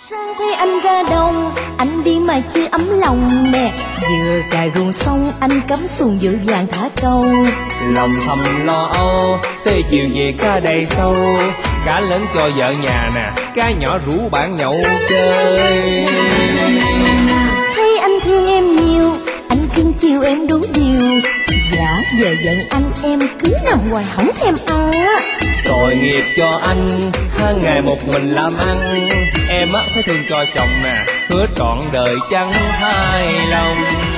Sáng thấy anh ra đồng, anh đi mà chưa ấm lòng nè. Vừa cài ruộng xong, anh cắm xuồng vội vàng thả câu. Lòng thầm lo âu, xế chiều về cá đầy sâu. Cá lớn cho vợ nhà nè, cá nhỏ rủ bạn nhậu chơi. Thấy anh thương em nhiều, anh cưng chiều em đủ điều. Dạ giờ giận anh em cứ nằm hoài hổng thèm ăn á. Tội nghiệp cho anh, tháng ngày một mình làm ăn. Em á phải thương cho chồng nè, hứa trọn đời chẳng thay lòng.